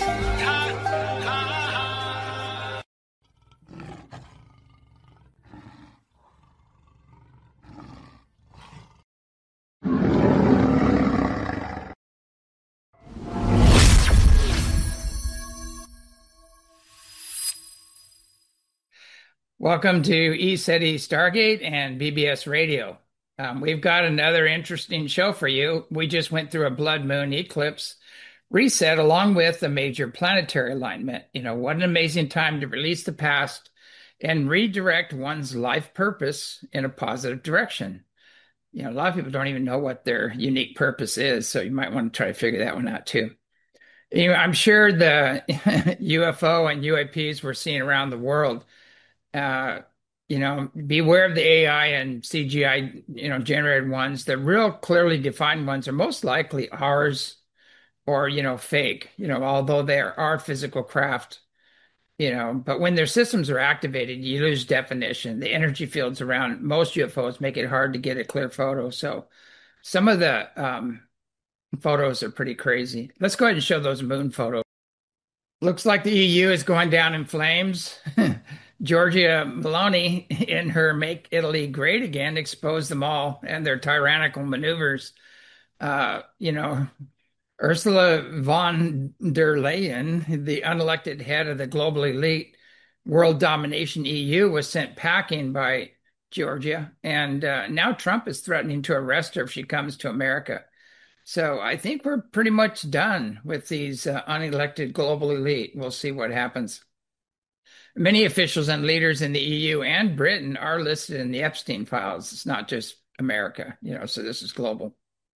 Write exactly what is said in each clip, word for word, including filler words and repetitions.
Welcome to ECETI Stargate and B B S Radio. Um, we've got another interesting show for you. We just went through a blood moon eclipse reset along with a major planetary alignment. You know, what an amazing time to release the past and redirect one's life purpose in a positive direction. You know, a lot of people don't even know what their unique purpose is, so you might want to try to figure that one out too. You know, I'm sure the U F O and U A Ps we're seeing around the world, uh, you know, beware of the A I and C G I, you know, generated ones. The real clearly defined ones are most likely ours or, you know, fake, you know, although they are physical craft, you know, but when their systems are activated, you lose definition. The energy fields around most U F Os make it hard to get a clear photo. So some of the um, photos are pretty crazy. Let's go ahead and show those moon photos. Looks like the E U is going down in flames. Giorgia Meloni, in her Make Italy Great Again, exposed them all and their tyrannical maneuvers. Uh, you know, Ursula von der Leyen, the unelected head of the global elite world domination E U, was sent packing by Georgia. And uh, now Trump is threatening to arrest her if she comes to America. So I think we're pretty much done with these uh, unelected global elite. We'll see what happens. Many officials and leaders in the E U and Britain are listed in the Epstein files. It's not just America, you know, so this is global.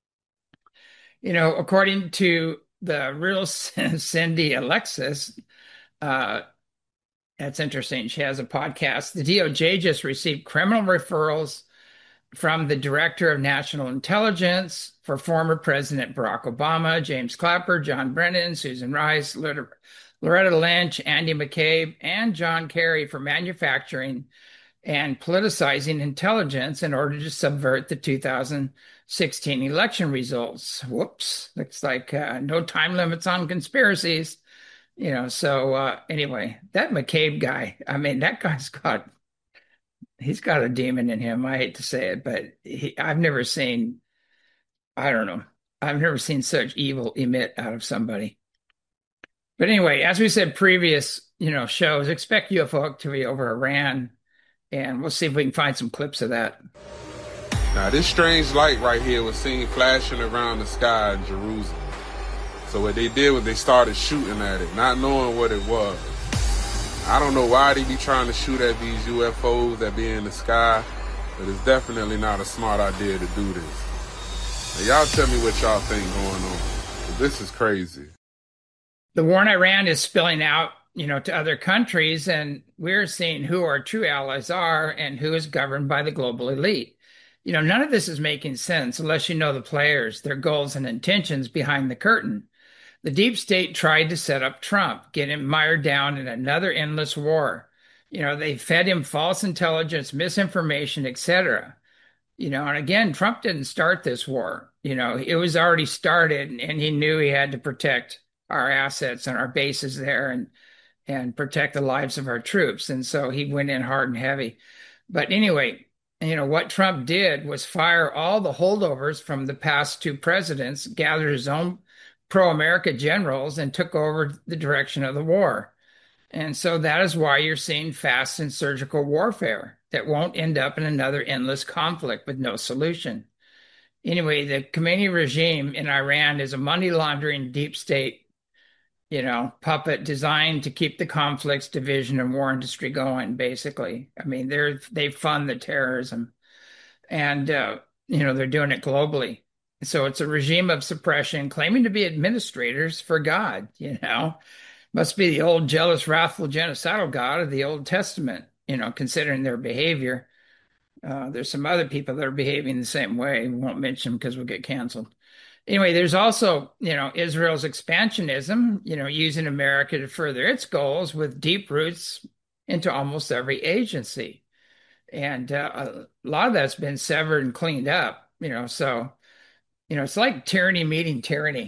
You know, according to the real Cindy Alexis, uh, that's interesting. She has a podcast. The D O J just received criminal referrals from the Director of National Intelligence for former President Barack Obama, James Clapper, John Brennan, Susan Rice, Loretta Lynch, Andy McCabe, and John Kerry for manufacturing and politicizing intelligence in order to subvert the two thousand sixteen election results. Whoops. Looks like uh, no time limits on conspiracies. You know, so uh, anyway, that McCabe guy, I mean, that guy's got he's got a demon in him. I hate to say it, but he, I've never seen, I don't know, I've never seen such evil emit out of somebody. But anyway, as we said previous, you know, shows, expect U F O activity over Iran, and we'll see if we can find some clips of that. Now, this strange light right here was seen flashing around the sky in Jerusalem. So what they did was they started shooting at it, not knowing what it was. I don't know why they be trying to shoot at these U F Os that be in the sky, but it's definitely not a smart idea to do this. Now, y'all tell me what y'all think going on. This is crazy. The war in Iran is spilling out, you know, to other countries, and we're seeing who our true allies are and who is governed by the global elite. You know, none of this is making sense unless you know the players, their goals and intentions behind the curtain. The deep state tried to set up Trump, get him mired down in another endless war. You know, they fed him false intelligence, misinformation, et cetera. You know, and again, Trump didn't start this war. You know, it was already started, and he knew he had to protect our assets and our bases there and and protect the lives of our troops. And so he went in hard and heavy. But anyway, you know, what Trump did was fire all the holdovers from the past two presidents, gathered his own pro-America generals, and took over the direction of the war. And so that is why you're seeing fast and surgical warfare that won't end up in another endless conflict with no solution. Anyway, the Khomeini regime in Iran is a money laundering deep state, you know, puppet designed to keep the conflicts, division, and war industry going, basically. I mean, they're they fund the terrorism, and uh, you know, they're doing it globally. So it's a regime of suppression claiming to be administrators for God, you know. Must be the old jealous, wrathful, genocidal God of the Old Testament, you know, considering their behavior. Uh, there's some other people that are behaving the same way. We won't mention them because we'll get canceled. Anyway, there's also, you know, Israel's expansionism, you know, using America to further its goals with deep roots into almost every agency. And uh, a lot of that's been severed and cleaned up, you know, so, you know, it's like tyranny meeting tyranny,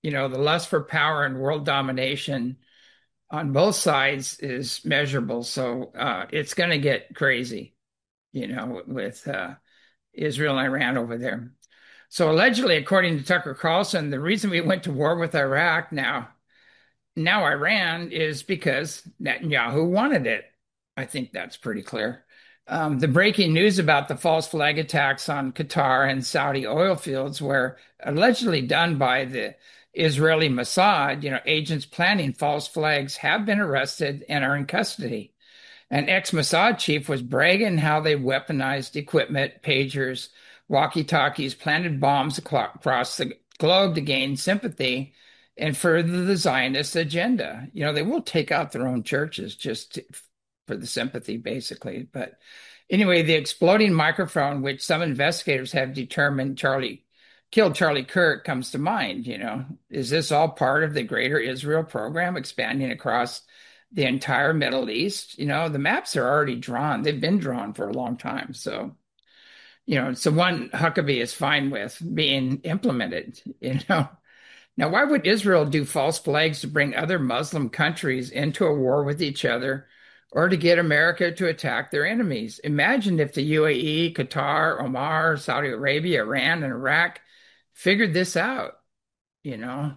You know, the lust for power and world domination on both sides is measurable. So uh, it's going to get crazy, you know, with uh, Israel and Iran over there. So allegedly, according to Tucker Carlson, the reason we went to war with Iraq now, now Iran is because Netanyahu wanted it. I think that's pretty clear. Um, the breaking news about the false flag attacks on Qatar and Saudi oil fields were allegedly done by the Israeli Mossad. You know, agents planning false flags have been arrested and are in custody. An ex-Mossad chief was bragging how they weaponized equipment, pagers, walkie-talkies, planted bombs across the globe to gain sympathy and further the Zionist agenda. You know, they will take out their own churches just to, for the sympathy, basically. But anyway, the exploding microphone, which some investigators have determined Charlie killed Charlie Kirk, comes to mind. You know, is this all part of the greater Israel program expanding across the entire Middle East? You know, the maps are already drawn. They've been drawn for a long time. So, you know, so one Huckabee is fine with being implemented, you know. Now, why would Israel do false flags to bring other Muslim countries into a war with each other or to get America to attack their enemies? Imagine if the U A E, Qatar, Oman, Saudi Arabia, Iran, and Iraq figured this out, you know.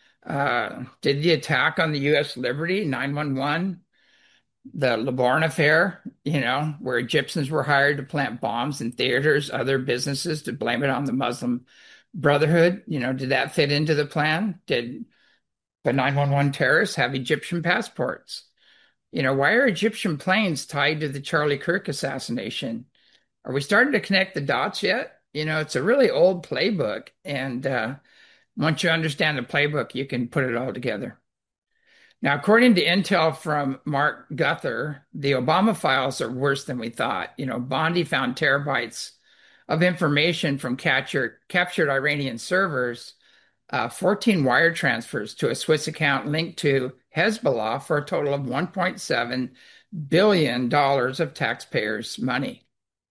Uh, did the attack on the U S Liberty, nine one one, the LeBaron affair, you know, where Egyptians were hired to plant bombs in theaters, other businesses to blame it on the Muslim Brotherhood, you know, did that fit into the plan? Did the nine one one terrorists have Egyptian passports? You know, why are Egyptian planes tied to the Charlie Kirk assassination? Are we starting to connect the dots yet? You know, it's a really old playbook. And uh, once you understand the playbook, you can put it all together. Now, according to intel from Mark Guther, the Obama files are worse than we thought. You know, Bondi found terabytes of information from captured, captured Iranian servers, uh, fourteen wire transfers to a Swiss account linked to Hezbollah for a total of one point seven billion dollars of taxpayers' money.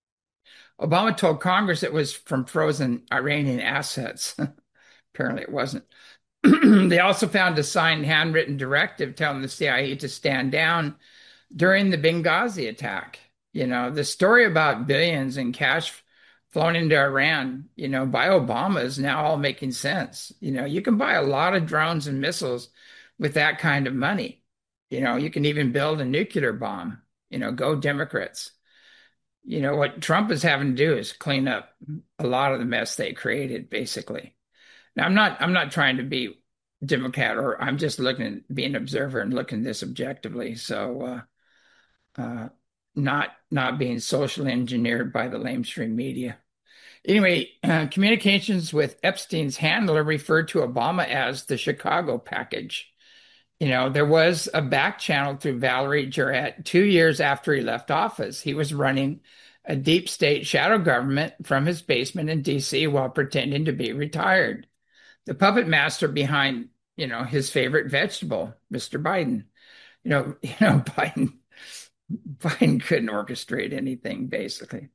Obama told Congress it was from frozen Iranian assets. Apparently it wasn't. They also found a signed handwritten directive telling the C I A to stand down during the Benghazi attack. You know, the story about billions in cash flown into Iran, you know, by Obama is now all making sense. You know, you can buy a lot of drones and missiles with that kind of money. You know, you can even build a nuclear bomb. You know, go Democrats. You know, what Trump is having to do is clean up a lot of the mess they created, basically. Now, I'm not I'm not trying to be Democrat, or I'm just looking at being an observer and looking at this objectively. So uh, uh, not not being socially engineered by the lamestream media. Anyway, uh, communications with Epstein's handler referred to Obama as the Chicago package. You know, there was a back channel through Valerie Jarrett two years after he left office. He was running a deep state shadow government from his basement in D C while pretending to be retired. The puppet master behind, you know, his favorite vegetable, Mister Biden. You know, you know, Biden, Biden couldn't orchestrate anything, basically.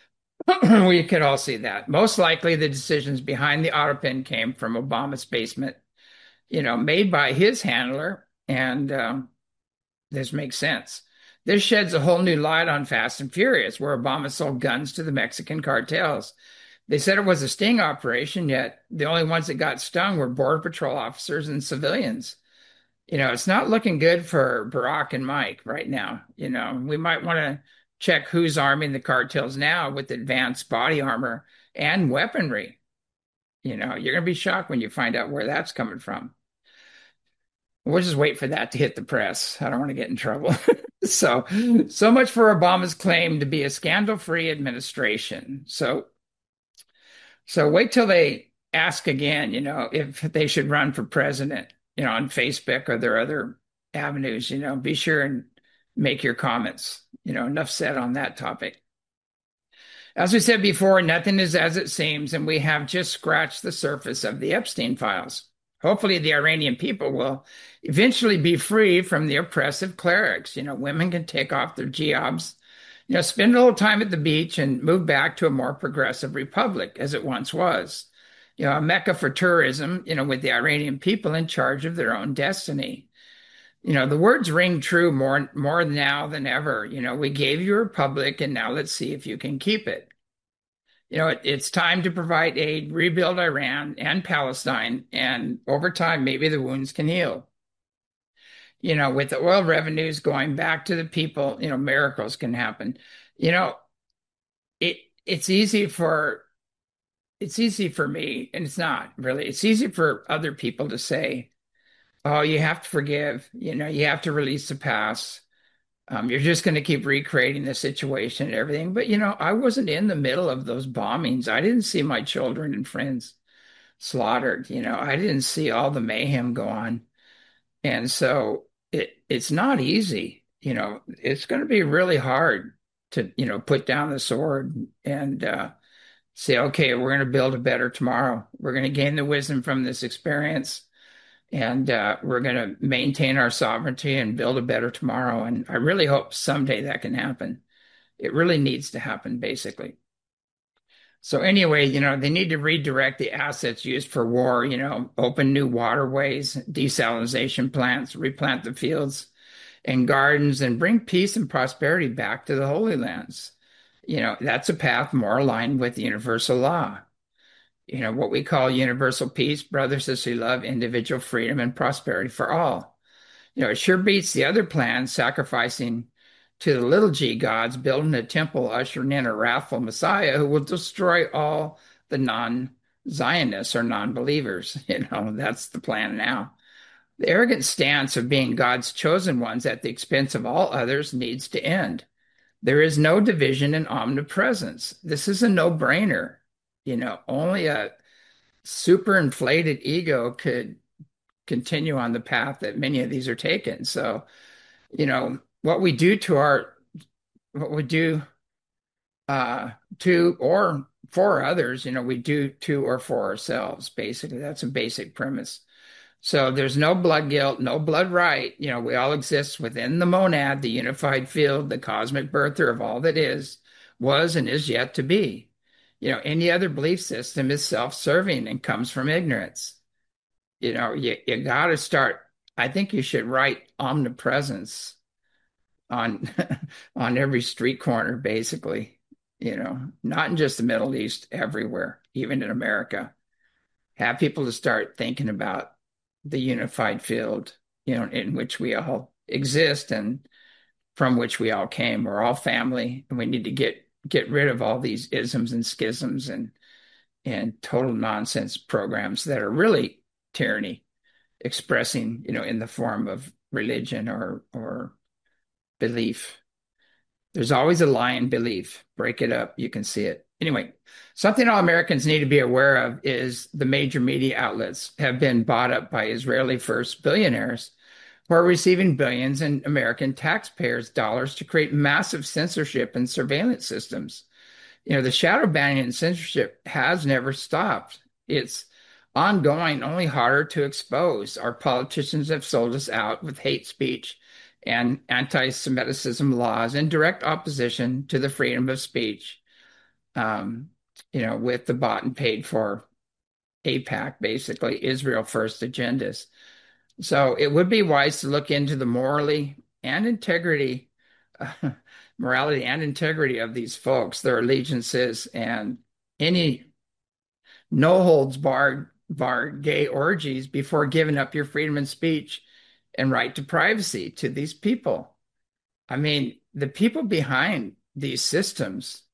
We could all see that. Most likely the decisions behind the Autopin came from Obama's basement, you know, made by his handler. And um, this makes sense. This sheds a whole new light on Fast and Furious, where Obama sold guns to the Mexican cartels. They said it was a sting operation, yet the only ones that got stung were Border Patrol officers and civilians. You know, it's not looking good for Barack and Mike right now. You know, we might want to check who's arming the cartels now with advanced body armor and weaponry. You know, you're going to be shocked when you find out where that's coming from. We'll just wait for that to hit the press. I don't want to get in trouble. so, so much for Obama's claim to be a scandal-free administration. So, so wait till they ask again, you know, if they should run for president, you know, on Facebook or their other avenues. You know, be sure and make your comments. You know, enough said on that topic. As we said before, nothing is as it seems, and we have just scratched the surface of the Epstein files. Hopefully the Iranian people will eventually be free from the oppressive clerics. You know, women can take off their jobs, you know, spend a little time at the beach and move back to a more progressive republic as it once was. you know, a mecca for tourism, you know, with the Iranian people in charge of their own destiny. You know, the words ring true more more now than ever. You know, we gave you a republic, and now let's see if you can keep it. You know, it, it's time to provide aid, rebuild Iran and Palestine, and over time, maybe the wounds can heal. You know, with the oil revenues going back to the people, you know, miracles can happen. You know, it it's easy for it's easy for me, and it's not really. It's easy for other people to say, "Oh, you have to forgive. You know, you have to release the past. Um, you're just going to keep recreating the situation and everything." But you know, I wasn't in the middle of those bombings. I didn't see my children and friends slaughtered. You know, I didn't see all the mayhem go on, and so it it's not easy. You know, it's going to be really hard to you know put down the sword and uh, say, okay, we're going to build a better tomorrow. We're going to gain the wisdom from this experience, and uh, we're going to maintain our sovereignty and build a better tomorrow. And I really hope someday that can happen. It really needs to happen, basically. So anyway, you know, they need to redirect the assets used for war, you know, open new waterways, desalination plants, replant the fields and gardens, and bring peace and prosperity back to the Holy Lands. You know, that's a path more aligned with universal law. You know, what we call universal peace, brother, sister love, individual freedom, and prosperity for all. You know, it sure beats the other plans, sacrificing to the little g gods, building a temple, ushering in a wrathful Messiah who will destroy all the non-Zionists or non-believers. You know, that's the plan now. The arrogant stance of being God's chosen ones at the expense of all others needs to end. There is no division in omnipresence. This is a no-brainer. You know, only a super inflated ego could continue on the path that many of these are taken. So, you know, what we do to our, what we do uh, to or for others, you know, we do to or for ourselves, basically. That's a basic premise. So there's no blood guilt, no blood right. You know, we all exist within the monad, the unified field, the cosmic birther of all that is, was, and is yet to be. You know, any other belief system is self-serving and comes from ignorance. You know, you, you got to start. I think you should write omnipresence on on every street corner, basically. You know, not in just the Middle East, everywhere, even in America. Have people to start thinking about the unified field, you know, in which we all exist and from which we all came. We're all family, and we need to get get rid of all these isms and schisms and and total nonsense programs that are really tyranny, expressing, you know, in the form of religion or or belief. There's always a lie in belief. Break it up, you can see it. Anyway, something all Americans need to be aware of is the major media outlets have been bought up by Israeli first billionaires who are receiving billions in American taxpayers' dollars to create massive censorship and surveillance systems. You know, the shadow banning and censorship has never stopped. It's ongoing, only harder to expose. Our politicians have sold us out with hate speech and anti-Semitism laws in direct opposition to the freedom of speech. Um, you know, with the bought and paid for AIPAC, basically Israel first agendas. So it would be wise to look into the morally and integrity, uh, morality and integrity of these folks, their allegiances, and any no holds barred, barred gay orgies before giving up your freedom of speech and right to privacy to these people. I mean, the people behind these systems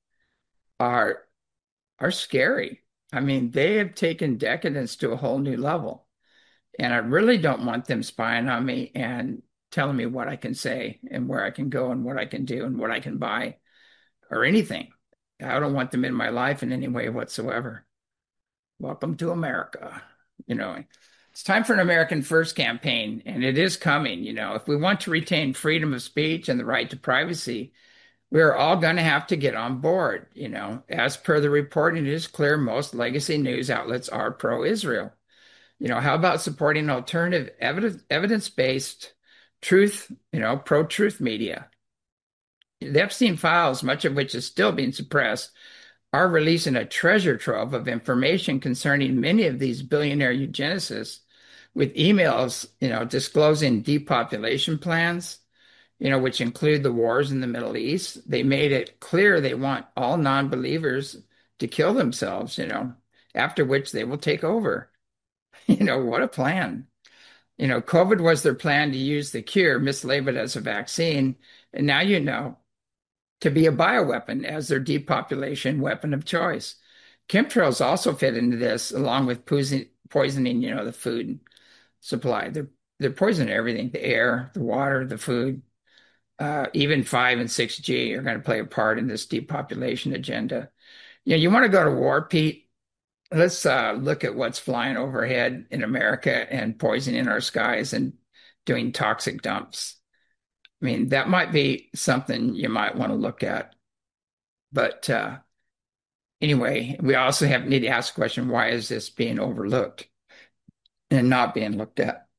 are are scary. I mean, they have taken decadence to a whole new level. And I really don't want them spying on me and telling me what I can say and where I can go and what I can do and what I can buy or anything. I don't want them in my life in any way whatsoever. Welcome to America. You know, it's time for an American First campaign, and it is coming. You know, if we want to retain freedom of speech and the right to privacy, we're all going to have to get on board. You know, as per the reporting, it is clear most legacy news outlets are pro-Israel. You know, how about supporting alternative evidence, evidence-based truth, you know, pro-truth media? The Epstein files, much of which is still being suppressed, are releasing a treasure trove of information concerning many of these billionaire eugenicists with emails, you know, disclosing depopulation plans, you know, which include the wars in the Middle East. They made it clear they want all non-believers to kill themselves, you know, after which they will take over. You know, what a plan. You know, COVID was their plan to use the cure, mislabeled as a vaccine. And now you know to be a bioweapon as their depopulation weapon of choice. Chemtrails also fit into this, along with poisoning, you know, the food supply. They're they're poisoning everything: the air, the water, the food. Uh, even five and six G are going to play a part in this depopulation agenda. You know, you want to go to war, Pete? Let's uh, look at what's flying overhead in America and poisoning our skies and doing toxic dumps. I mean, that might be something you might want to look at. But uh, anyway, we also have need to ask the question, why is this being overlooked and not being looked at?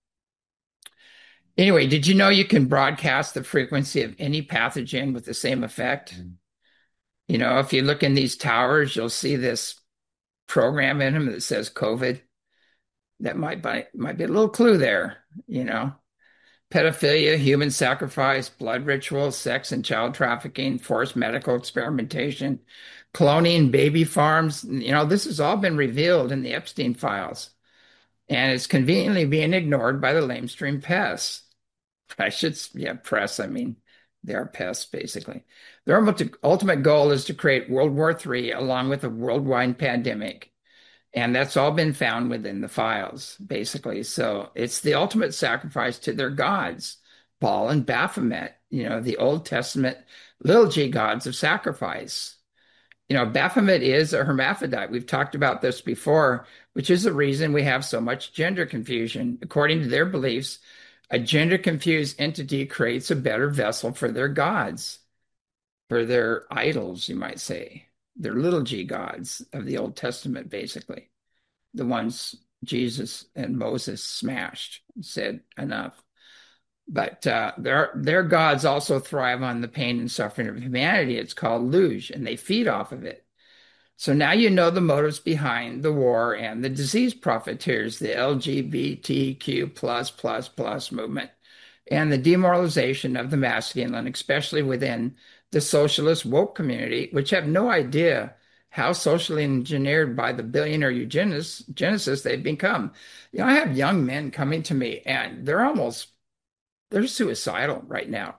Anyway, did you know you can broadcast the frequency of any pathogen with the same effect? Mm-hmm. You know, if you look in these towers, you'll see this program in them that says COVID. That might be, might be a little clue there, you know. Pedophilia, human sacrifice, blood rituals, sex and child trafficking, forced medical experimentation, cloning, baby farms. You know, this has all been revealed in the Epstein files. And it's conveniently being ignored by the lamestream pests. I should, yeah, press, I mean, they are pests, basically. Their ultimate goal is to create World War Three along with a worldwide pandemic. And that's all been found within the files, basically. So it's the ultimate sacrifice to their gods, Baal and Baphomet, you know, the Old Testament little g gods of sacrifice. You know, Baphomet is a hermaphrodite. We've talked about this before, which is the reason we have so much gender confusion. According to their beliefs, a gender-confused entity creates a better vessel for their gods, for their idols, you might say. They're little g gods of the Old Testament, basically. The ones Jesus and Moses smashed, said enough. But uh, their, their gods also thrive on the pain and suffering of humanity. It's called luge, and they feed off of it. So now you know the motives behind the war and the disease profiteers, the L G B T Q plus plus plus movement, and the demoralization of the masculine, especially within the socialist woke community, which have no idea how socially engineered by the billionaire eugenicists they've become. You know, I have young men coming to me, and they're almost they're suicidal right now,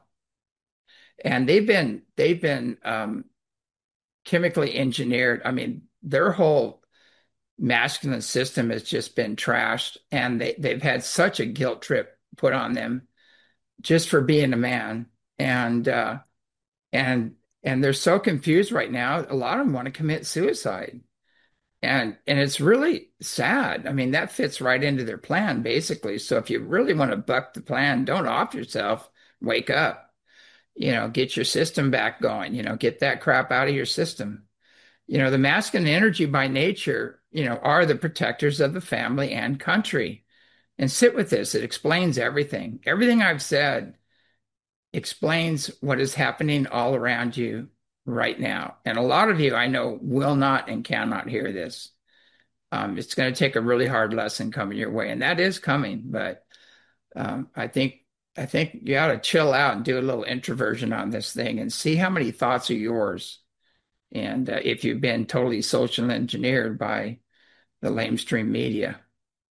and they've been they've been um, chemically engineered. I mean, their whole masculine system has just been trashed, and they they've had such a guilt trip put on them just for being a man, and uh, and and they're so confused right now. A lot of them want to commit suicide, and and it's really sad. I mean, that fits right into their plan, basically. So if you really want to buck the plan, don't off yourself. Wake up. You know, get your system back going. You know, get that crap out of your system. You know, the masculine energy by nature, you know, are the protectors of the family and country. And sit with this. It explains everything. Everything I've said explains what is happening all around you right now. And a lot of you, I know, will not and cannot hear this. Um, it's going to take a really hard lesson coming your way, and that is coming. But um, I think I think you ought to chill out and do a little introversion on this thing and see how many thoughts are yours. And uh, if you've been totally social engineered by the lamestream media.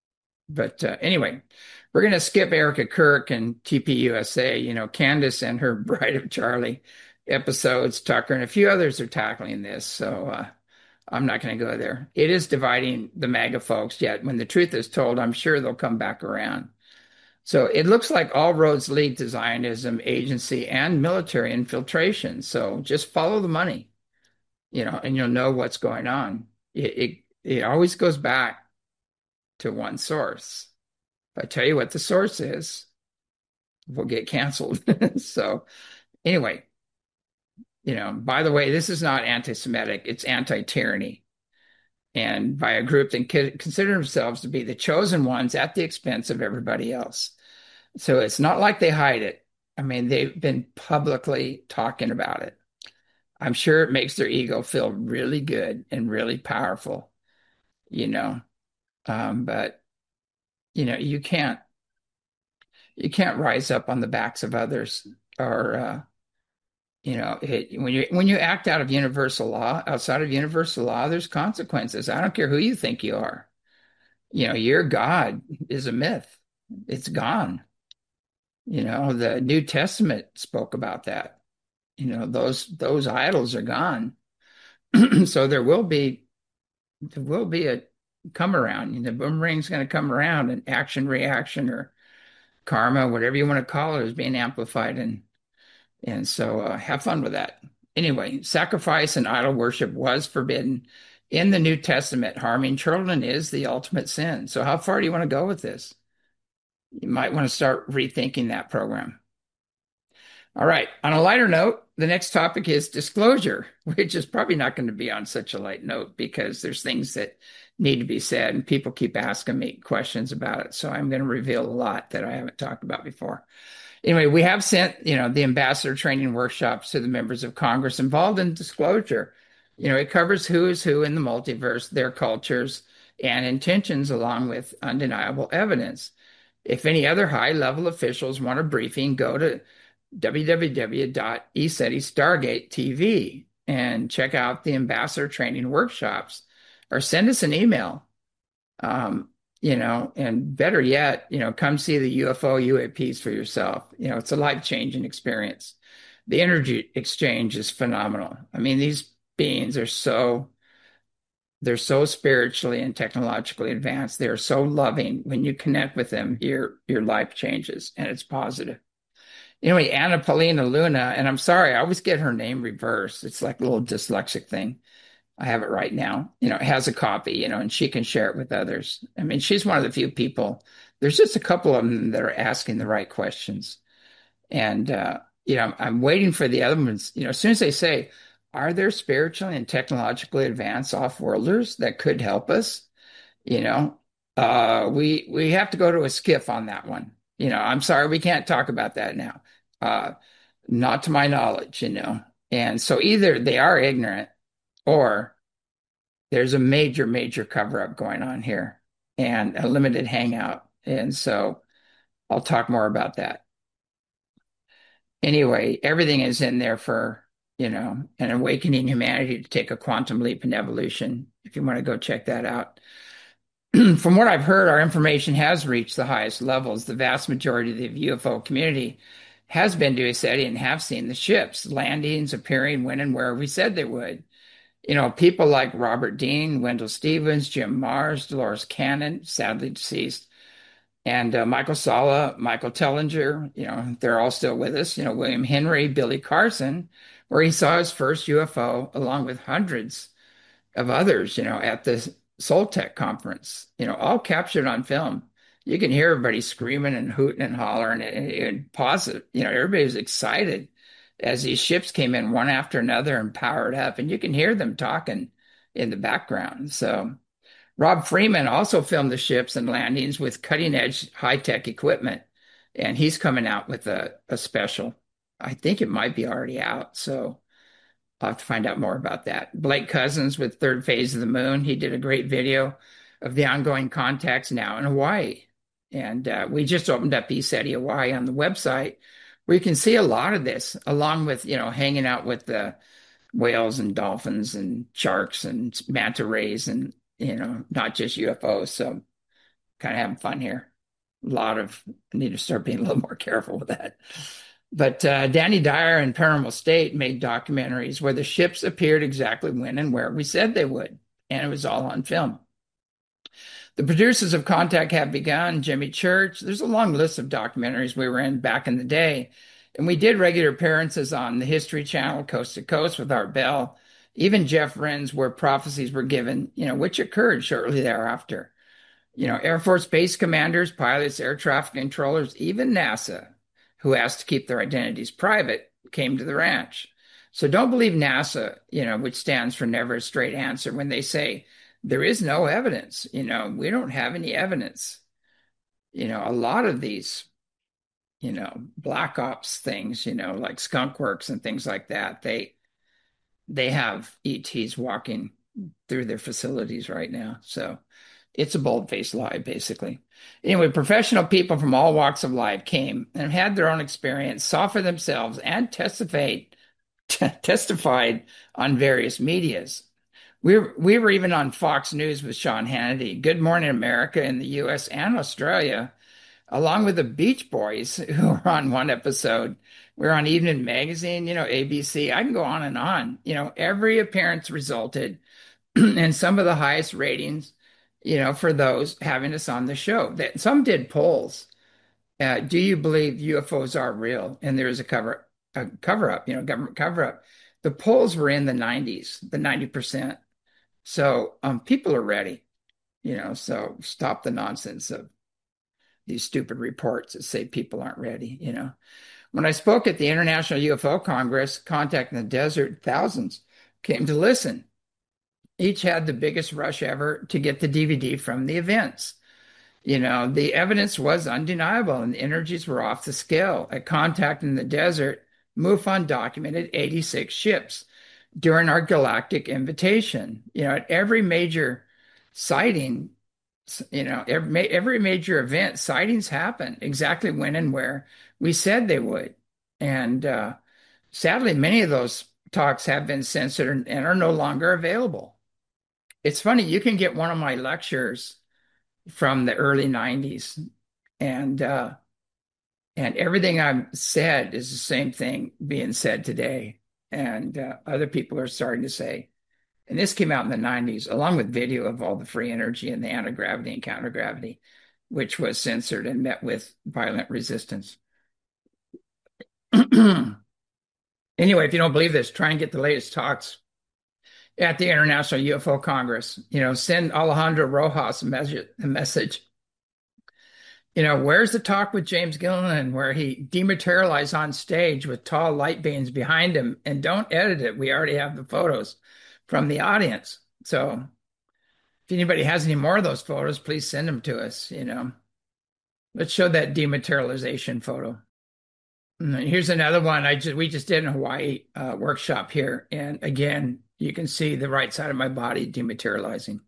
But uh, anyway, we're going to skip Erica Kirk and T P U S A. You know, Candace and her Bride of Charlie episodes, Tucker, and a few others are tackling this. So uh, I'm not going to go there. It is dividing the MAGA folks, yet when the truth is told, I'm sure they'll come back around. So it looks like all roads lead to Zionism, agency, and military infiltration. So just follow the money, you know, and you'll know what's going on. It, it, it always goes back to one source. If I tell you what the source is, we'll get canceled. So anyway, you know, by the way, this is not anti-Semitic, it's anti-tyranny. And by a group that consider themselves to be the chosen ones at the expense of everybody else. So it's not like they hide it. I mean, they've been publicly talking about it. I'm sure it makes their ego feel really good and really powerful, you know. Um, but you know, you can't you can't rise up on the backs of others or uh, you know, it, when you when you act out of universal law, outside of universal law, there's consequences. I don't care who you think you are. You know, your God is a myth. It's gone. You know, the New Testament spoke about that. You know, those those idols are gone. So there will be there will be a come around. You know, the boomerang's going to come around, and action reaction or karma, whatever you want to call it, is being amplified, and and so uh, have fun with that. Anyway, sacrifice and idol worship was forbidden in the New Testament. Harming children is the ultimate sin. So how far do you want to go with this? You might want to start rethinking that program. All right. On a lighter note, the next topic is disclosure, which is probably not going to be on such a light note because there's things that need to be said and people keep asking me questions about it. So I'm going to reveal a lot that I haven't talked about before. Anyway, we have sent, you know, the ambassador training workshops to the members of Congress involved in disclosure. You know, it covers who is who in the multiverse, their cultures and intentions, along with undeniable evidence. If any other high-level officials want a briefing, go to w w w dot e seti stargate T V and check out the ambassador training workshops or send us an email. Um, you know, and better yet, you know, come see the U F O U A Ps for yourself. You know, it's a life-changing experience. The energy exchange is phenomenal. I mean, these beings are so they're so spiritually and technologically advanced. They're so loving. When you connect with them, your your life changes and it's positive. Anyway, Anna Paulina Luna, and I'm sorry, I always get her name reversed. It's like a little dyslexic thing. I have it right now, you know, has a copy, you know, and she can share it with others. I mean, she's one of the few people. There's just a couple of them that are asking the right questions. And, uh, you know, I'm waiting for the other ones. You know, as soon as they say, are there spiritually and technologically advanced off-worlders that could help us? You know, uh, we we have to go to a skiff on that one. You know, I'm sorry, we can't talk about that now. Uh, not to my knowledge, you know. And so either they are ignorant or there's a major, major cover up going on here and a limited hangout. And so I'll talk more about that. Anyway, everything is in there for, you know, an awakening humanity to take a quantum leap in evolution. If you want to go check that out. From what I've heard, our information has reached the highest levels. The vast majority of the U F O community has been to ECETI and have seen the ships, landings, appearing when and where we said they would. You know, people like Robert Dean, Wendell Stevens, Jim Mars, Dolores Cannon, sadly deceased, and uh, Michael Salla, Michael Tellinger, you know, they're all still with us. You know, William Henry, Billy Carson, where he saw his first U F O along with hundreds of others, you know, at the Soltech conference, you know, all captured on film. You can hear everybody screaming and hooting and hollering and, and positive. You know, everybody was excited as these ships came in one after another and powered up, and you can hear them talking in the background. So Rob Freeman also filmed the ships and landings with cutting edge high tech equipment, and he's coming out with a, a special. I think it might be already out. So I'll have to find out more about that. Blake Cousins with Third Phase of the Moon. He did a great video of the ongoing contacts now in Hawaii. And uh, we just opened up ECETI Hawaii on the website where you can see a lot of this, along with, you know, hanging out with the whales and dolphins and sharks and manta rays and, you know, not just U F Os. So kind of having fun here. A lot of, I need to start being a little more careful with that. But uh, Danny Dyer and Paranormal State made documentaries where the ships appeared exactly when and where we said they would, and it was all on film. The producers of Contact have begun, Jimmy Church. There's a long list of documentaries we were in back in the day, and we did regular appearances on the History Channel, Coast to Coast with Art Bell, even Jeff Ren's Where Prophecies Were Given, you know, which occurred shortly thereafter. You know, Air Force base commanders, pilots, air traffic controllers, even NASA, who asked to keep their identities private, came to the ranch. So don't believe NASA, you know, which stands for never a straight answer, when they say there is no evidence. You know, we don't have any evidence. You know, a lot of these, you know, black ops things, you know, like Skunk Works and things like that, they they have E Ts walking through their facilities right now. So it's a bold-faced lie, basically. Anyway, professional people from all walks of life came and had their own experience, saw for themselves, and testified testified on various medias. We were, we were even on Fox News with Sean Hannity, Good Morning America in the U S and Australia, along with the Beach Boys, who were on one episode. We were on Evening Magazine, you know, A B C. I can go on and on. You know, every appearance resulted in some of the highest ratings, you know, for those having us on the show. That some did polls. Uh, do you believe U F Os are real? And there is a cover a cover up, you know, government cover up. The polls were in the nineties, the ninety percent. So um, people are ready, you know, so stop the nonsense of these stupid reports that say people aren't ready, you know. When I spoke at the International U F O Congress, Contact in the Desert, thousands came to listen. Each had the biggest rush ever to get the D V D from the events. You know, the evidence was undeniable and the energies were off the scale. At Contact in the Desert, MUFON documented eighty-six ships during our galactic invitation. You know, at every major sighting, you know, every, every major event, sightings happen exactly when and where we said they would. And uh, sadly, many of those talks have been censored and are no longer available. It's funny, you can get one of my lectures from the early nineties, and uh, and everything I've said is the same thing being said today. And uh, other people are starting to say, and this came out in the nineties, along with video of all the free energy and the anti-gravity and counter-gravity, which was censored and met with violent resistance. Anyway, if you don't believe this, try and get the latest talks at the International U F O Congress. You know, send Alejandro Rojas a message. A message. You know, where's the talk with James Gilliland where he dematerialized on stage with tall light beams behind him? And don't edit it. We already have the photos from the audience. So if anybody has any more of those photos, please send them to us, you know. Let's show that dematerialization photo. And here's another one I just we just did in Hawaii uh, workshop here. And again, you can see the right side of my body dematerializing.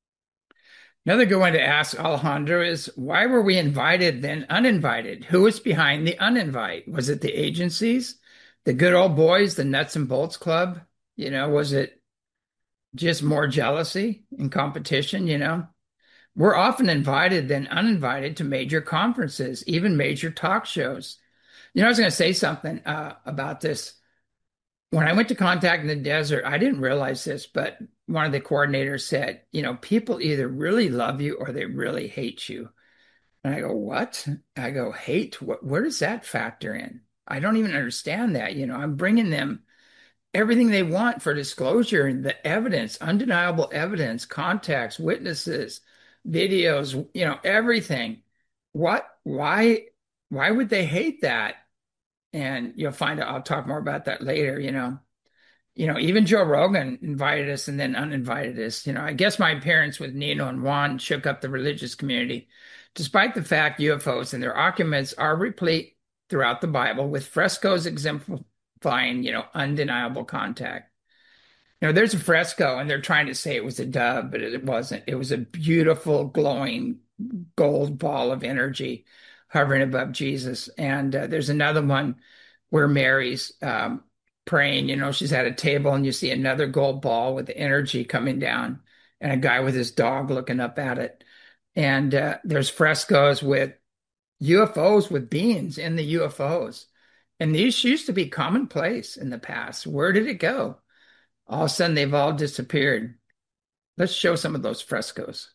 Another good one to ask Alejandro is, why were we invited then uninvited? Who was behind the uninvite? Was it the agencies, the good old boys, the Nuts and Bolts Club? You know, was it just more jealousy and competition, you know? We're often invited then uninvited to major conferences, even major talk shows. You know, I was going to say something uh, about this. When I went to Contact in the Desert, I didn't realize this, but one of the coordinators said, you know, people either really love you or they really hate you. And I go, what? I go, hate? What, where does that factor in? I don't even understand that. You know, I'm bringing them everything they want for disclosure and the evidence, undeniable evidence, contacts, witnesses, videos, you know, everything. What, why, why would they hate that? And you'll find out, I'll talk more about that later, you know. You know, even Joe Rogan invited us and then uninvited us. You know, I guess my appearance with Nino and Juan shook up the religious community, despite the fact U F Os and their occupants are replete throughout the Bible with frescoes exemplifying, you know, undeniable contact. You know, there's a fresco and they're trying to say it was a dove, but it wasn't. It was a beautiful, glowing gold ball of energy hovering above Jesus. And uh, there's another one where Mary's um, praying, you know, she's at a table and you see another gold ball with the energy coming down and a guy with his dog looking up at it. And uh, there's frescoes with U F Os with beings in the U F Os. And these used to be commonplace in the past. Where did it go? All of a sudden, they've all disappeared. Let's show some of those frescoes.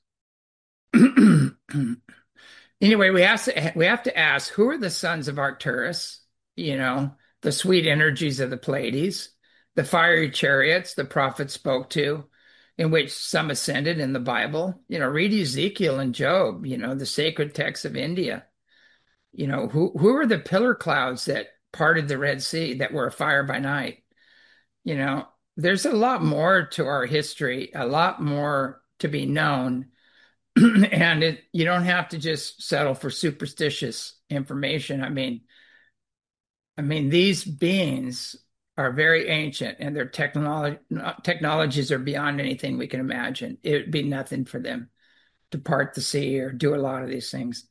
Anyway, we have to we have to ask, who are the sons of Arcturus? You know, the sweet energies of the Pleiades, the fiery chariots the prophet spoke to, in which some ascended in the Bible. You know, read Ezekiel and Job, you know, the sacred texts of India. You know, who who are the pillar clouds that parted the Red Sea that were a fire by night? You know, there's a lot more to our history, a lot more to be known. And it, you don't have to just settle for superstitious information. I mean, I mean, these beings are very ancient and their technology technologies are beyond anything we can imagine. It would be nothing for them to part the sea or do a lot of these things.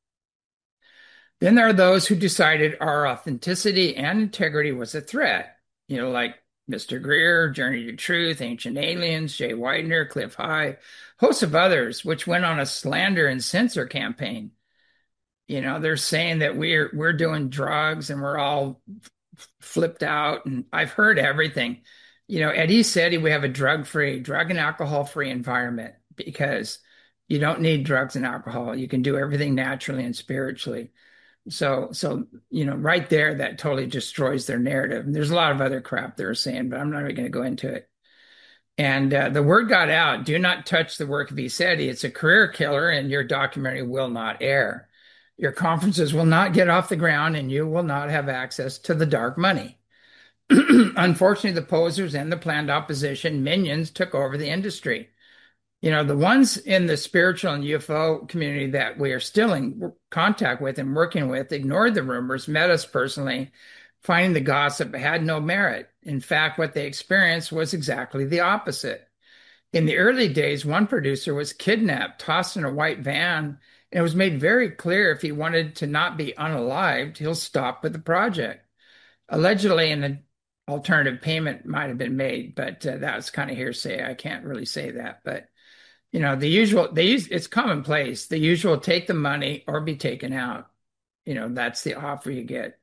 Then there are those who decided our authenticity and integrity was a threat, you know, like Mister Greer, Journey to Truth, Ancient Aliens, Jay Weidner, Cliff High, hosts of others, which went on a slander and censor campaign. You know, they're saying that we're we're doing drugs and we're all flipped out. And I've heard everything. You know, at ECETI, we have a drug-free, drug and alcohol-free environment because you don't need drugs and alcohol. You can do everything naturally and spiritually. So, so you know, right there, that totally destroys their narrative. And there's a lot of other crap they're saying, but I'm not even going to go into it. And uh, the word got out, do not touch the work of ECETI. It's a career killer and your documentary will not air. Your conferences will not get off the ground and you will not have access to the dark money. Unfortunately, the posers and the planned opposition minions took over the industry. You know, the ones in the spiritual and U F O community that we are still in contact with and working with ignored the rumors, met us personally, finding the gossip had no merit. In fact, what they experienced was exactly the opposite. In the early days, one producer was kidnapped, tossed in a white van, and it was made very clear if he wanted to not be unalived, he'll stop with the project. Allegedly, an alternative payment might have been made, but uh, that was kind of hearsay. I can't really say that, but you know, the usual, they use, it's commonplace. The usual take the money or be taken out. You know, that's the offer you get.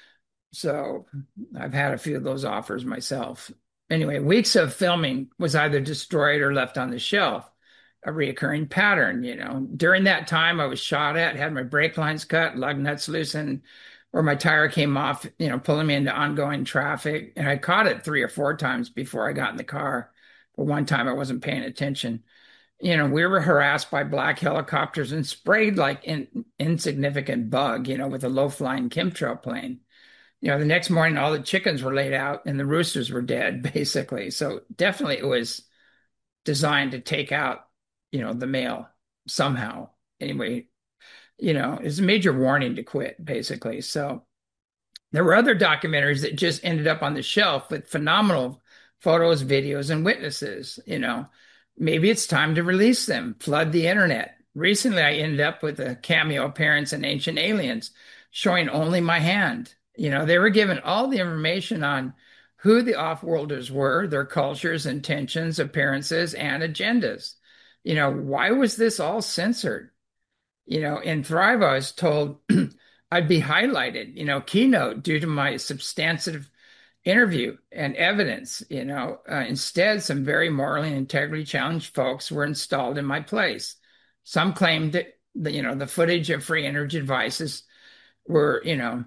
So I've had a few of those offers myself. Anyway, weeks of filming was either destroyed or left on the shelf, a reoccurring pattern. You know, during that time I was shot at, had my brake lines cut, lug nuts loosened, or my tire came off, you know, pulling me into ongoing traffic. And I caught it three or four times before I got in the car. But one time I wasn't paying attention. You know, we were harassed by black helicopters and sprayed like an insignificant bug, you know, with a low-flying chemtrail plane. You know, the next morning, all the chickens were laid out and the roosters were dead, basically. So definitely it was designed to take out, you know, the mail somehow. Anyway, you know, it's a major warning to quit, basically. So there were other documentaries that just ended up on the shelf with phenomenal photos, videos, and witnesses, you know. Maybe it's time to release them, flood the internet. Recently, I ended up with a cameo appearance in Ancient Aliens, showing only my hand. You know, they were given all the information on who the off-worlders were, their cultures, intentions, appearances, and agendas. You know, why was this all censored? You know, in Thrive, I was told I'd be highlighted, you know, keynote due to my substantive interview and evidence. You know, uh, instead, some very morally and integrity challenged folks were installed in my place. Some claimed that, the, you know, the footage of free energy devices were, you know,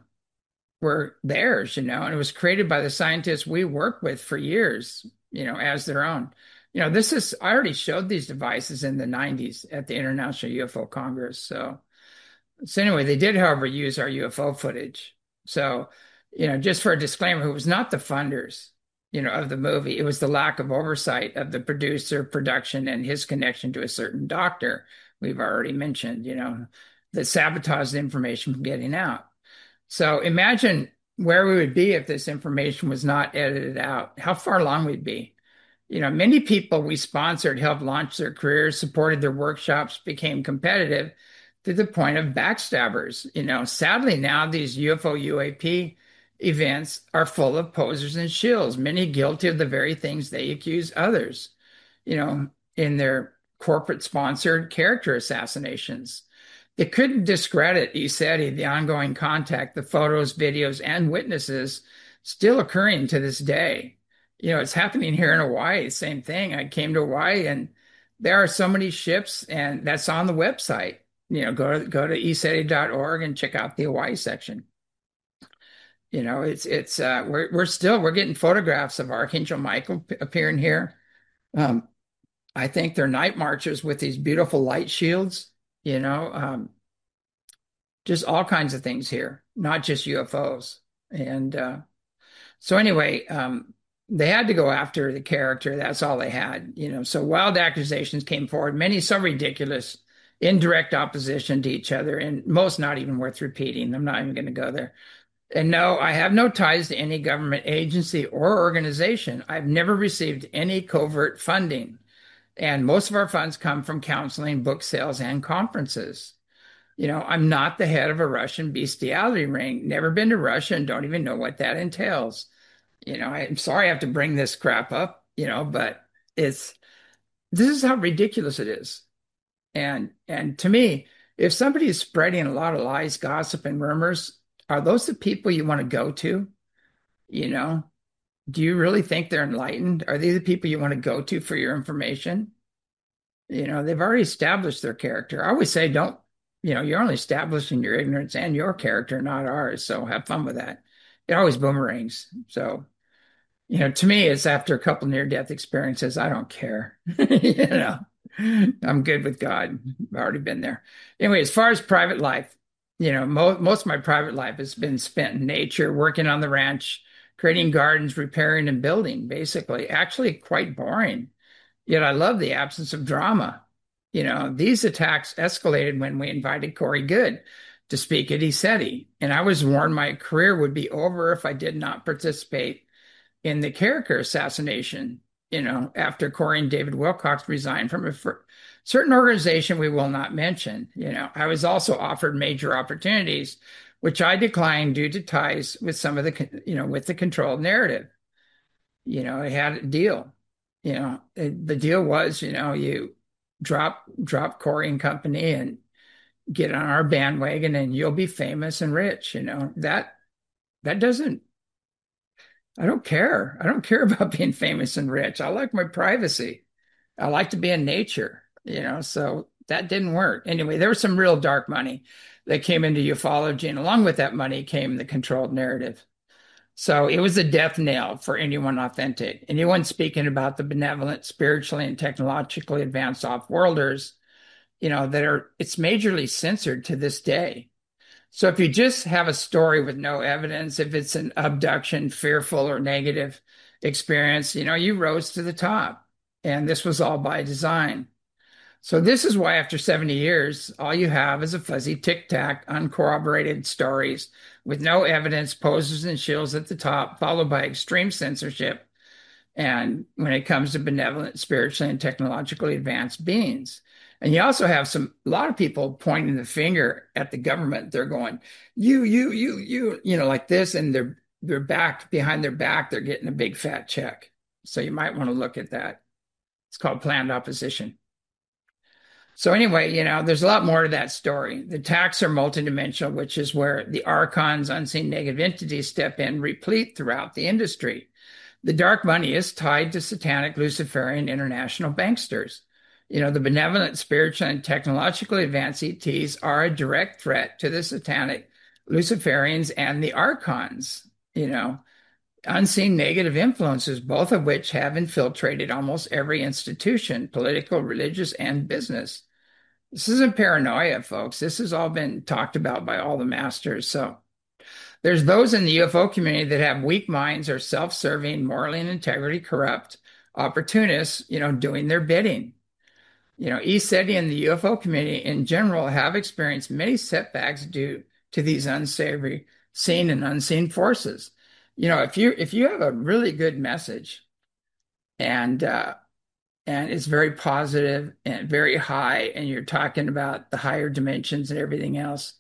were theirs, you know, and it was created by the scientists we worked with for years, you know, as their own. You know, this is, I already showed these devices in the nineties at the International U F O Congress. So, so anyway, they did, however, use our U F O footage. So, you know, just for a disclaimer, it was not the funders, you know, of the movie. It was the lack of oversight of the producer, production, and his connection to a certain doctor we've already mentioned, you know, that sabotaged the information from getting out. So imagine where we would be if this information was not edited out, how far along we'd be. You know, many people we sponsored helped launch their careers, supported their workshops, became competitive to the point of backstabbers. You know, sadly now these U F O U A P events are full of posers and shills, many guilty of the very things they accuse others, you know, in their corporate sponsored character assassinations. It couldn't discredit ECETI, the ongoing contact, the photos, videos, and witnesses still occurring to this day. You know, it's happening here in Hawaii, same thing. I came to Hawaii and there are so many ships, and that's on the website. You know, go to, go to E C E T I dot org and check out the Hawaii section. You know, it's, it's, uh, we're, we're still, we're getting photographs of Archangel Michael appearing here. Um, I think they're night marchers with these beautiful light shields, you know, um, just all kinds of things here, not just U F Os. And, uh, so anyway, um, they had to go after the character. That's all they had, you know, so wild accusations came forward, many so ridiculous, in direct opposition to each other, and most not even worth repeating. I'm not even going to go there. And no, I have no ties to any government agency or organization. I've never received any covert funding. And most of our funds come from counseling, book sales, and conferences. You know, I'm not the head of a Russian bestiality ring. Never been to Russia and don't even know what that entails. You know, I'm sorry I have to bring this crap up, you know, but it's this is how ridiculous it is. And and to me, if somebody is spreading a lot of lies, gossip, and rumors, are those the people you want to go to? You know, do you really think they're enlightened? Are they the people you want to go to for your information? You know, they've already established their character. I always say, don't, you know, you're only establishing your ignorance and your character, not ours. So have fun with that. It always boomerangs. So, you know, to me, it's after a couple near-death experiences, I don't care. You know, I'm good with God. I've already been there. Anyway, as far as private life, you know, mo most of my private life has been spent in nature, working on the ranch, creating gardens, repairing and building, basically. Actually, quite boring. Yet I love the absence of drama. You know, these attacks escalated when we invited Corey Goode to speak at ECETI, and I was warned my career would be over if I did not participate in the Carricker assassination, you know, after Corey and David Wilcox resigned from a certain organization we will not mention. You know, I was also offered major opportunities, which I declined due to ties with some of the, you know, with the controlled narrative. You know, I had a deal. You know, it, the deal was, you know, you drop drop Corey and company and get on our bandwagon and you'll be famous and rich. You know, that that doesn't, I don't care. I don't care about being famous and rich. I like my privacy. I like to be in nature, you know, so that didn't work. Anyway, there was some real dark money that came into ufology, and along with that money came the controlled narrative. So it was a death knell for anyone authentic. Anyone speaking about the benevolent, spiritually and technologically advanced off-worlders, you know, that are, it's majorly censored to this day. So if you just have a story with no evidence, if it's an abduction, fearful or negative experience, you know, you rose to the top. And this was all by design. So this is why after seventy years, all you have is a fuzzy tic-tac, uncorroborated stories with no evidence, poses and shills at the top, followed by extreme censorship. And when it comes to benevolent, spiritually and technologically advanced beings. And you also have some, a lot of people pointing the finger at the government. They're going, you, you, you, you, you know, like this, and they're, they're back behind their back. They're getting a big fat check. So you might want to look at that. It's called planned opposition. So anyway, you know, there's a lot more to that story. The attacks are multidimensional, which is where the archons, unseen negative entities, step in, replete throughout the industry. The dark money is tied to satanic Luciferian international banksters. You know, the benevolent, spiritual, and technologically advanced E Ts are a direct threat to the satanic Luciferians and the archons, you know, unseen negative influences, both of which have infiltrated almost every institution, political, religious, and business. This isn't paranoia, folks. This has all been talked about by all the masters. So there's those in the U F O community that have weak minds, are self-serving, morally and integrity corrupt, opportunists, you know, doing their bidding. You know, ECETI and the U F O community in general have experienced many setbacks due to these unsavory seen and unseen forces. You know, if you if you have a really good message and uh, and it's very positive and very high, and you're talking about the higher dimensions and everything else,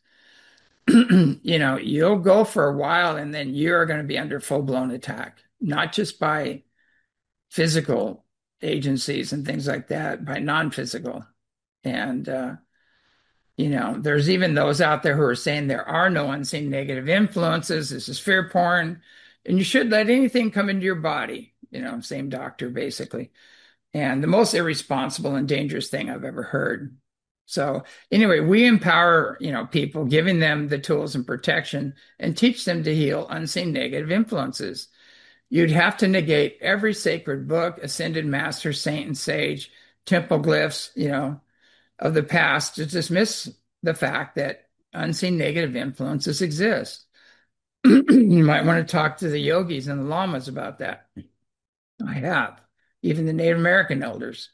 you know, you'll go for a while and then you're going to be under full-blown attack, not just by physical agencies and things like that, by non-physical. And, uh, you know, there's even those out there who are saying there are no unseen negative influences. This is fear porn. And you should let anything come into your body, you know, same doctor, basically. And the most irresponsible and dangerous thing I've ever heard. So anyway, we empower, you know, people, giving them the tools and protection and teach them to heal unseen negative influences. You'd have to negate every sacred book, ascended master, saint, and sage, temple glyphs, you know, of the past to dismiss the fact that unseen negative influences exist. You might want to talk to the yogis and the lamas about that. I have, even the Native American elders.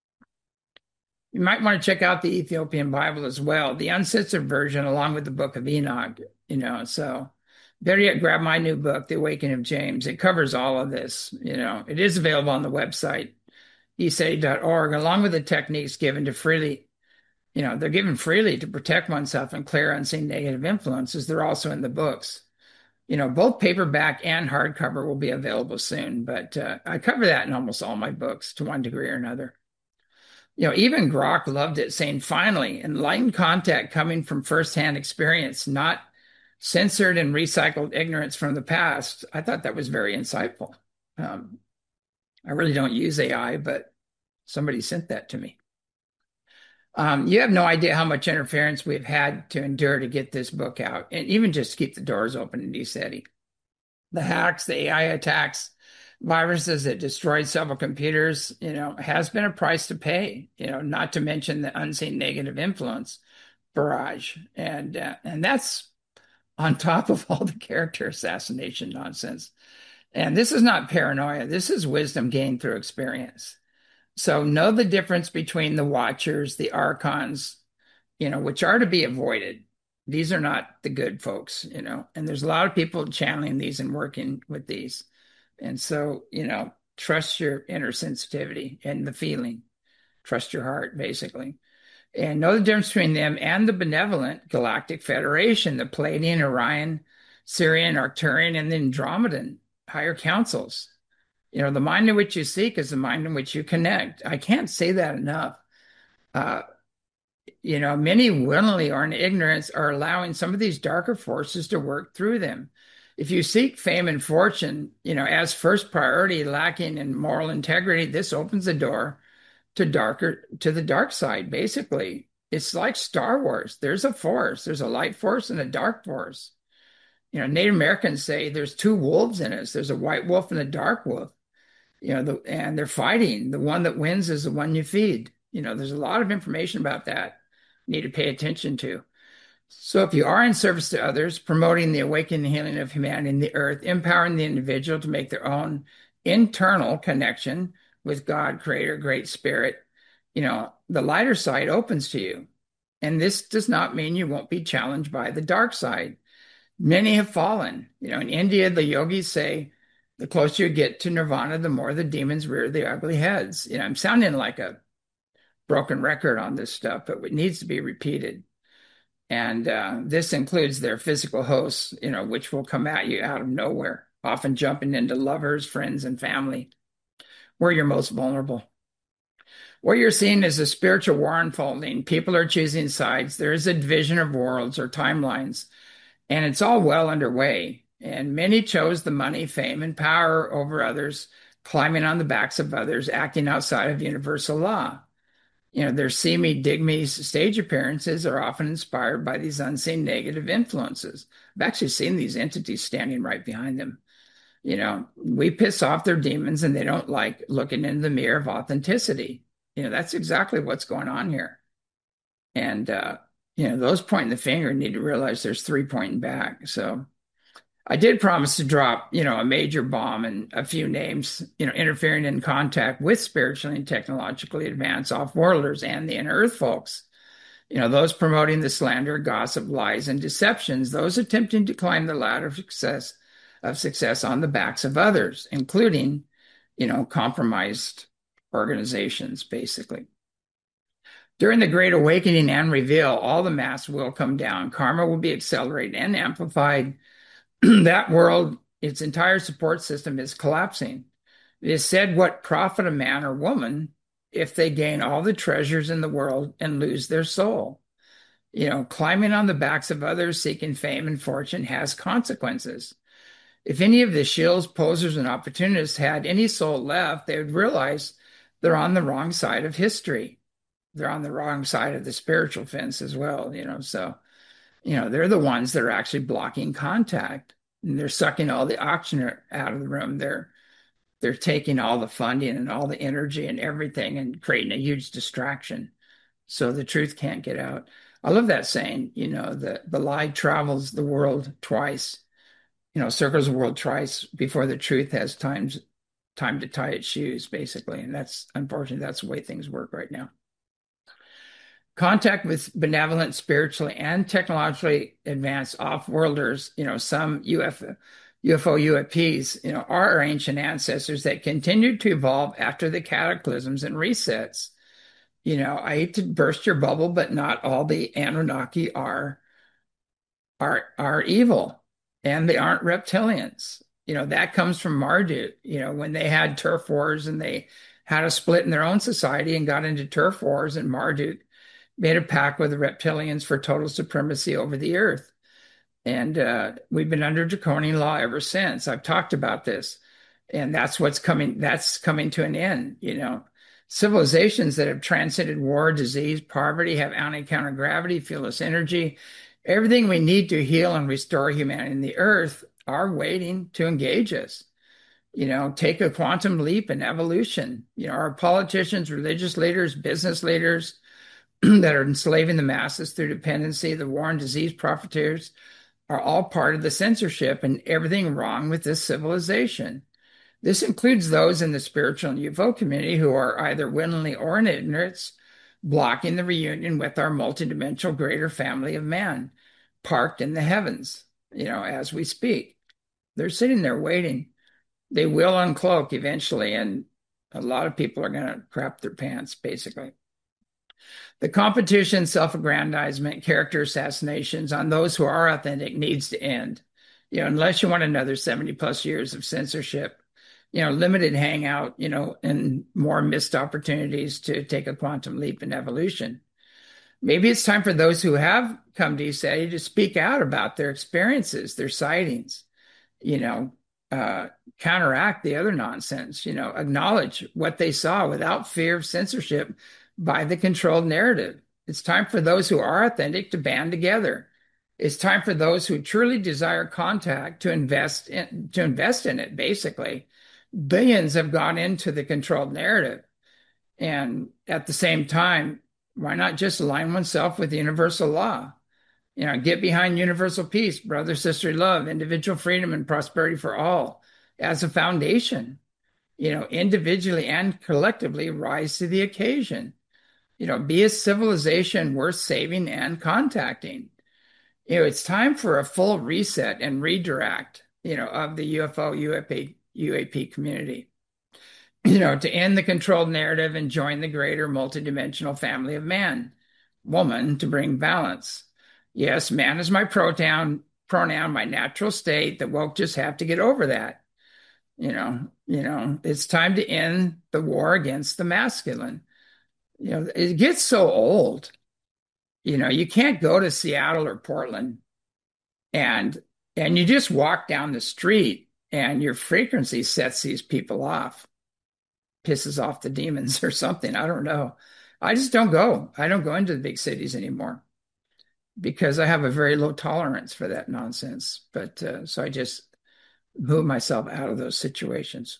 You might want to check out the Ethiopian Bible as well, the uncensored version, along with the Book of Enoch, you know, so Better yet, grab my new book, The Awakening of James. It covers all of this. You know, it is available on the website, e seti dot org, along with the techniques given to freely, you know, they're given freely to protect oneself and clear unseen negative influences. They're also in the books. You know, both paperback and hardcover will be available soon, but uh, I cover that in almost all my books to one degree or another. You know, even Grok loved it, saying, finally, enlightened contact coming from firsthand experience, not censored and recycled ignorance from the past. I thought that was very insightful. Um, I really don't use A I, but somebody sent that to me. Um, you have no idea how much interference we've had to endure to get this book out, and even just keep the doors open in eSETI. The hacks, the A I attacks, viruses that destroyed several computers, you know, has been a price to pay, you know, not to mention the unseen negative influence barrage. And, uh, and that's on top of all the character assassination nonsense. And this is not paranoia. This is wisdom gained through experience. So know the difference between the watchers, the archons, you know, which are to be avoided. These are not the good folks, you know, and there's a lot of people channeling these and working with these. And so, you know, trust your inner sensitivity and the feeling, trust your heart, basically. And know the difference between them and the benevolent Galactic Federation, the Pleiadian, Orion, Sirian, Arcturian, and the Andromedan higher councils. You know, the mind in which you seek is the mind in which you connect. I can't say that enough. Uh, you know, many willingly or in ignorance are allowing some of these darker forces to work through them. If you seek fame and fortune, you know, as first priority, lacking in moral integrity, this opens the door to darker, to the dark side, basically. It's like Star Wars. There's a force. There's a light force and a dark force. You know, Native Americans say there's two wolves in us. There's a white wolf and a dark wolf. You know, the, and they're fighting. The one that wins is the one you feed. You know, there's a lot of information about that you need to pay attention to. So if you are in service to others, promoting the awakening and healing of humanity in the earth, empowering the individual to make their own internal connection with God, Creator, Great Spirit, you know, the lighter side opens to you. And this does not mean you won't be challenged by the dark side. Many have fallen. You know, in India, the yogis say, the closer you get to nirvana, the more the demons rear their ugly heads. You know, I'm sounding like a broken record on this stuff, but it needs to be repeated. And uh, this includes their physical hosts, you know, which will come at you out of nowhere, often jumping into lovers, friends, and family, where you're most vulnerable. What you're seeing is a spiritual war unfolding. People are choosing sides. There is a division of worlds or timelines, and it's all well underway. And many chose the money, fame, and power over others, climbing on the backs of others, acting outside of universal law. You know, their see me, dig me stage appearances are often inspired by these unseen negative influences. I've actually seen these entities standing right behind them. You know, we piss off their demons and they don't like looking into the mirror of authenticity. You know, that's exactly what's going on here. And, uh, you know, those pointing the finger need to realize there's three pointing back. So I did promise to drop, you know, a major bomb and a few names, you know, interfering in contact with spiritually and technologically advanced off-worlders and the inner earth folks. You know, those promoting the slander, gossip, lies, and deceptions, those attempting to climb the ladder of success, of success on the backs of others, including, you know, compromised organizations, basically. During the Great Awakening and Reveal, all the masks will come down. Karma will be accelerated and amplified. That world, its entire support system is collapsing. It is said, what profit a man or woman if they gain all the treasures in the world and lose their soul? You know, climbing on the backs of others, seeking fame and fortune has consequences. If any of the shills, posers, and opportunists had any soul left, they would realize they're on the wrong side of history. They're on the wrong side of the spiritual fence as well, you know, so, you know, they're the ones that are actually blocking contact. And they're sucking all the oxygen out of the room. They're they're taking all the funding and all the energy and everything and creating a huge distraction. So the truth can't get out. I love that saying, you know, the, the lie travels the world twice, you know, circles the world twice before the truth has times, time to tie its shoes, basically. And that's, unfortunately, that's the way things work right now. Contact with benevolent, spiritually, and technologically advanced off-worlders, you know, some U F O, U F O U A Ps, you know, are our ancient ancestors that continued to evolve after the cataclysms and resets. You know, I hate to burst your bubble, but not all the Anunnaki are are are evil, and they aren't reptilians. You know, that comes from Marduk. You know, when they had turf wars and they had a split in their own society and got into turf wars, and Marduk made a pact with the reptilians for total supremacy over the earth. And uh, we've been under draconian law ever since. I've talked about this, and that's what's coming. That's coming to an end. You know, civilizations that have transcended war, disease, poverty, have anti-counter gravity, fearless energy, everything we need to heal and restore humanity in the earth are waiting to engage us. You know, take a quantum leap in evolution. You know, our politicians, religious leaders, business leaders that are enslaving the masses through dependency, the war and disease profiteers, are all part of the censorship and everything wrong with this civilization. This includes those in the spiritual and U F O community who are either willingly or in ignorance blocking the reunion with our multidimensional greater family of man, parked in the heavens, you know, as we speak. They're sitting there waiting. They will uncloak eventually, and a lot of people are going to crap their pants, basically. The competition, self-aggrandizement, character assassinations on those who are authentic needs to end. You know, unless you want another seventy plus years of censorship, you know, limited hangout, you know, and more missed opportunities to take a quantum leap in evolution. Maybe it's time for those who have come to ECETI to speak out about their experiences, their sightings, you know, uh, counteract the other nonsense, you know, acknowledge what they saw without fear of censorship by the controlled narrative. It's time for those who are authentic to band together. It's time for those who truly desire contact to invest in, to invest in it, basically. Billions have gone into the controlled narrative. And at the same time, why not just align oneself with universal law? You know, get behind universal peace, brother, sister love, individual freedom, and prosperity for all as a foundation. You know, individually and collectively rise to the occasion. You know, be a civilization worth saving and contacting. You know, it's time for a full reset and redirect, you know, of the U F O, U A P, U A P community. You know, to end the controlled narrative and join the greater multidimensional family of man, woman, to bring balance. Yes, man is my pronoun, pronoun, my natural state. The woke just have to get over that. You know, you know, it's time to end the war against the masculine. You know, it gets so old. You know, you can't go to Seattle or Portland and and you just walk down the street and your frequency sets these people off, pisses off the demons or something. I don't know. I just don't go. I don't go into the big cities anymore because I have a very low tolerance for that nonsense. But uh, so I just move myself out of those situations.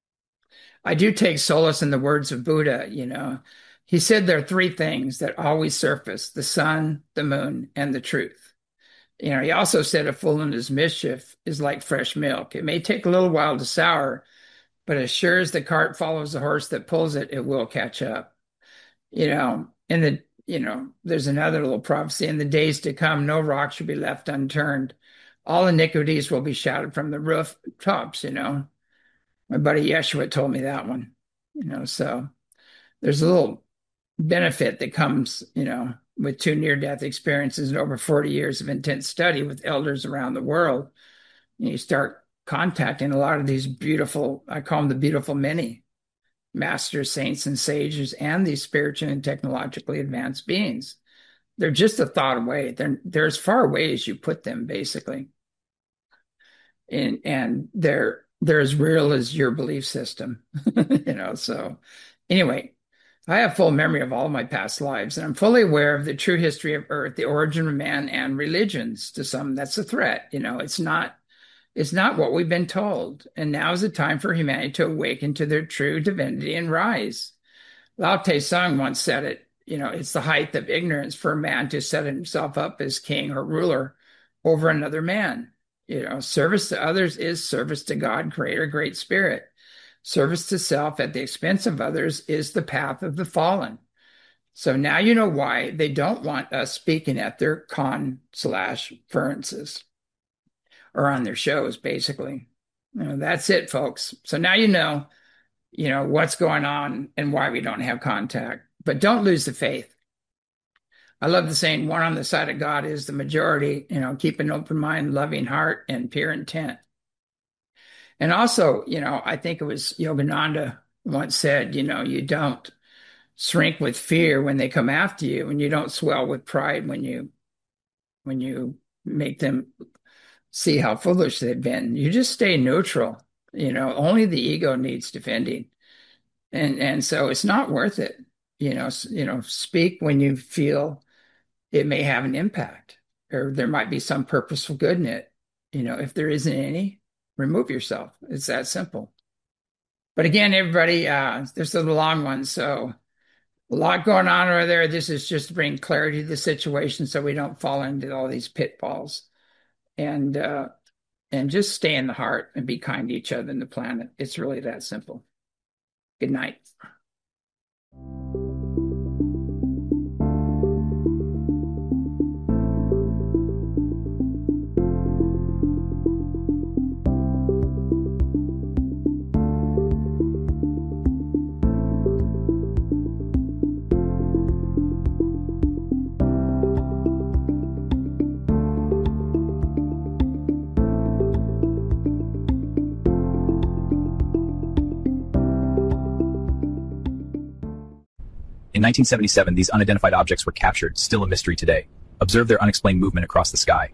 I do take solace in the words of Buddha, you know. He said there are three things that always surface: the sun, the moon, and the truth. You know, he also said a fool in his mischief is like fresh milk. It may take a little while to sour, but as sure as the cart follows the horse that pulls it, it will catch up. You know, in the, you know, there's another little prophecy: in the days to come, no rock should be left unturned. All iniquities will be shouted from the rooftops, you know. My buddy Yeshua told me that one, you know, so there's a little benefit that comes, you know, with two near-death experiences and over forty years of intense study with elders around the world. You start contacting a lot of these beautiful, I call them the beautiful many, masters, saints, and sages, and these spiritual and technologically advanced beings. They're just a thought away. They're, they're as far away as you put them, basically. And, and they're, they're as real as your belief system, you know, so anyway, I have full memory of all of my past lives, and I'm fully aware of the true history of Earth, the origin of man, and religions. To some, that's a threat. You know, it's not, it's not what we've been told. And now is the time for humanity to awaken to their true divinity and rise. Lao Tse once said it, you know, it's the height of ignorance for a man to set himself up as king or ruler over another man. You know, service to others is service to God, Creator, Great Spirit. Service to self at the expense of others is the path of the fallen. So now you know why they don't want us speaking at their con slash conferences or on their shows, basically. You know, that's it, folks. So now you know, you know, what's going on and why we don't have contact. But don't lose the faith. I love the saying, one on the side of God is the majority, you know, keep an open mind, loving heart, and pure intent. And also, you know, I think it was Yogananda once said, you know, you don't shrink with fear when they come after you, and you don't swell with pride when you when you make them see how foolish they've been. You just stay neutral. You know, only the ego needs defending. And and so it's not worth it. You know, you know, speak when you feel it may have an impact, or there might be some purposeful good in it. You know, if there isn't any, remove yourself. It's that simple. But again, everybody, uh, there's the long one. So a lot going on over there. This is just to bring clarity to the situation so we don't fall into all these pitfalls. And uh, and just stay in the heart and be kind to each other and the planet. It's really that simple. Good night. In nineteen seventy-seven, these unidentified objects were captured, still a mystery today. Observe their unexplained movement across the sky.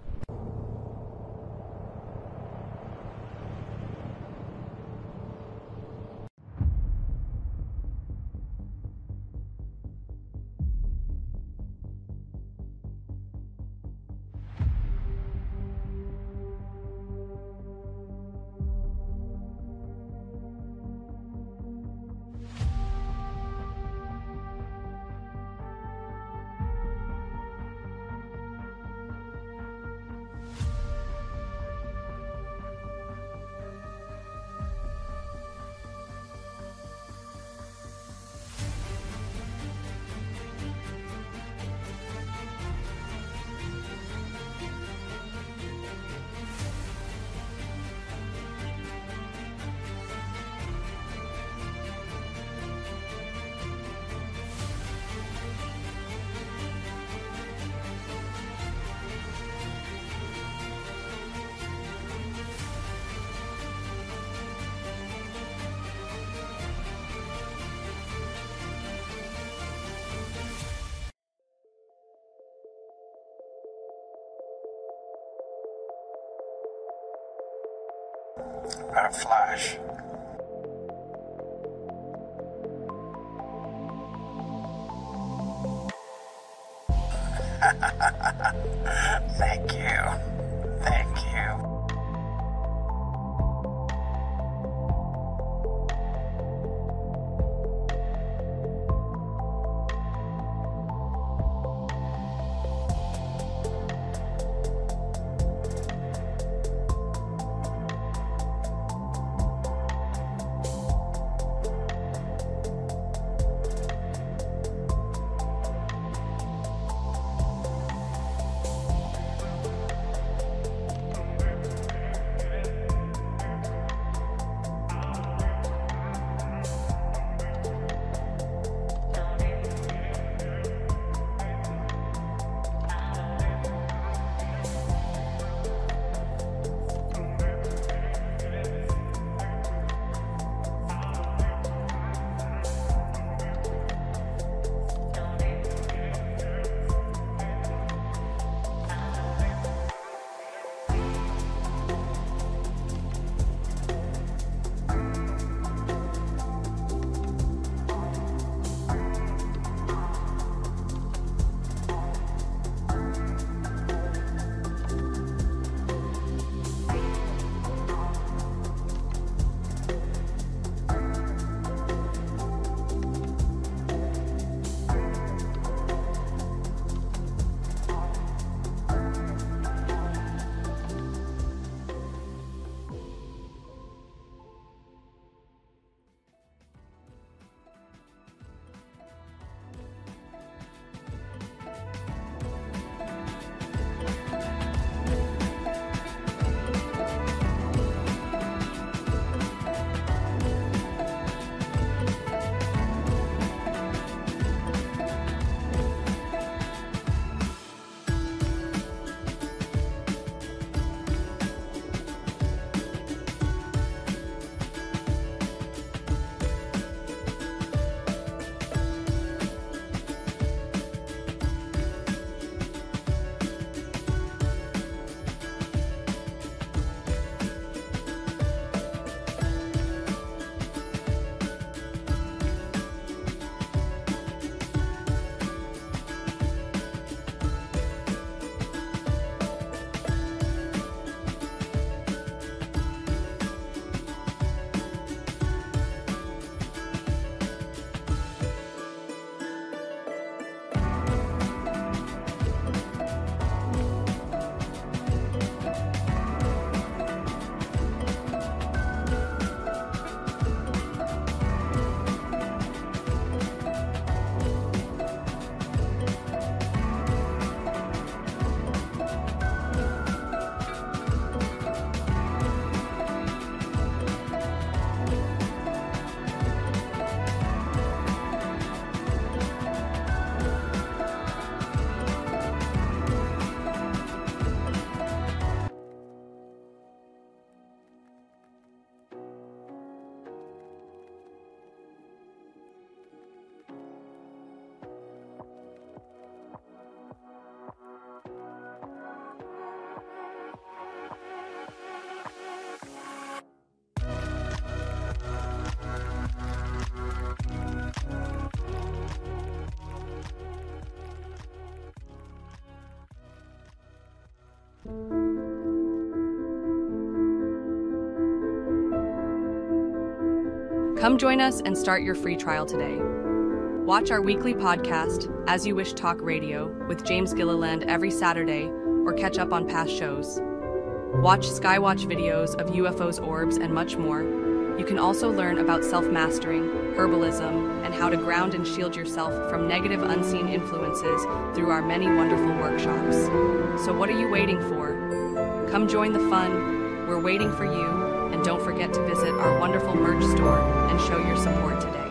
A flash. Thank you. Thank you. Come join us and start your free trial today. Watch our weekly podcast, As You Wish Talk Radio, with James Gilliland every Saturday, or catch up on past shows. Watch Skywatch videos of U F Os, orbs, and much more. You can also learn about self-mastering, herbalism, and how to ground and shield yourself from negative unseen influences through our many wonderful workshops. So what are you waiting for? Come join the fun. We're waiting for you. And don't forget to visit our wonderful merch store and show your support today.